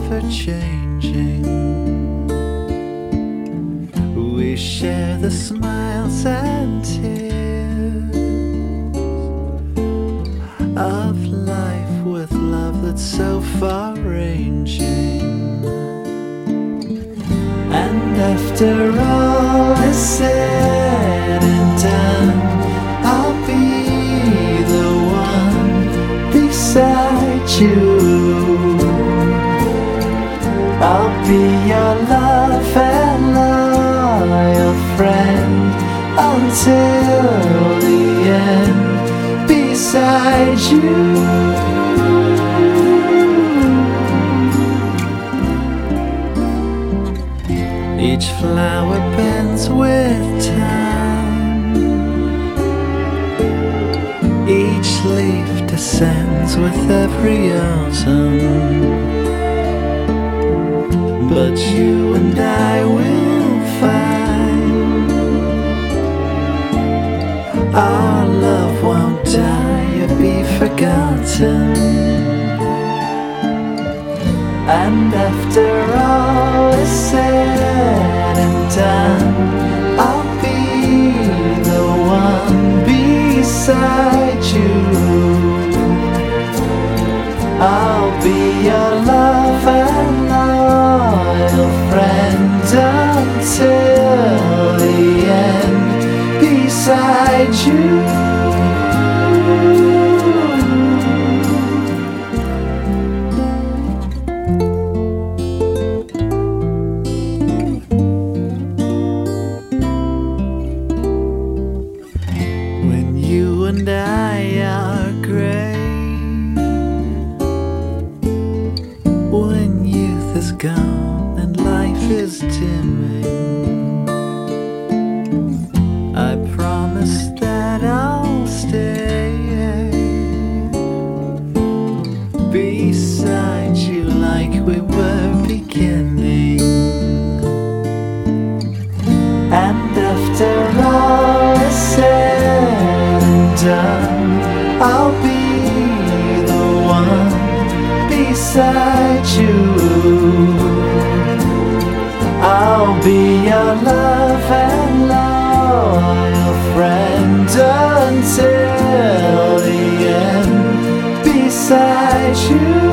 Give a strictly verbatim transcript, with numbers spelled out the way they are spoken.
ever changing. We share the smiles and tears of life with love that's so far-ranging. And after all is said and done, I'll be the one beside you. I'll be your love and loyal friend until the end, beside you. Each flower bends with time, each leaf descends with every autumn. But you and I will find our love won't die or be forgotten. And after all is said and done, I'll be the one beside you. I'll be your love and loyal friend until the end, beside you. When you and I are gray, when youth is gone and life is dimming, I promise that I'll stay beside you like we were beginning. And after all is said and done, I'll be the one beside you. I'll be your love and loyal friend until the end, beside you.